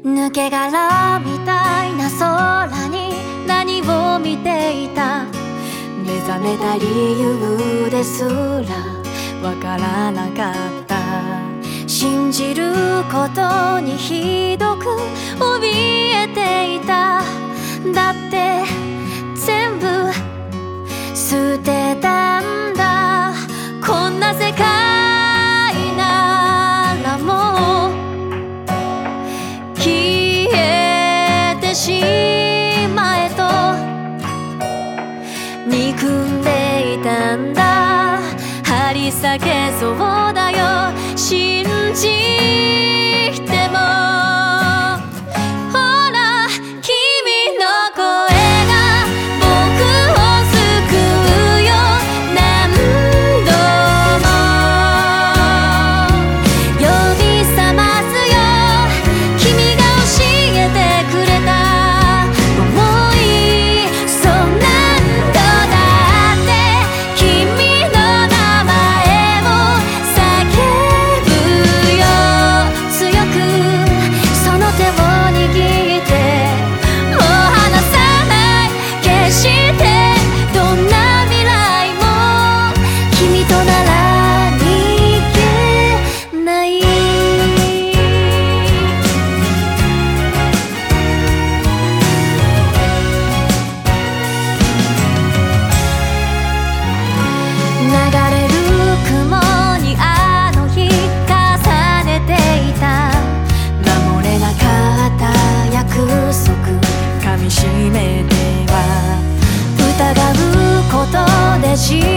抜け殻みたいな空に何を見ていた。目覚めた理由ですらわからなかった。信じることにひどく怯えていた。だって全部捨てたんだ。こんな世界ならもう消えてしまえと憎んでいたんだ。張り裂けそうだよ信じても。ほら君の声が僕を救うよ。何度も呼び覚ますよ。君が教えてくれた想い。そう何度だって君の名前を叫ぶよ。強くその手を握ってもう離さない。決してどんな未来も君となら逃げない。流れる雲にあの日重ねていた。守れなかった約束噛みしめては疑うことで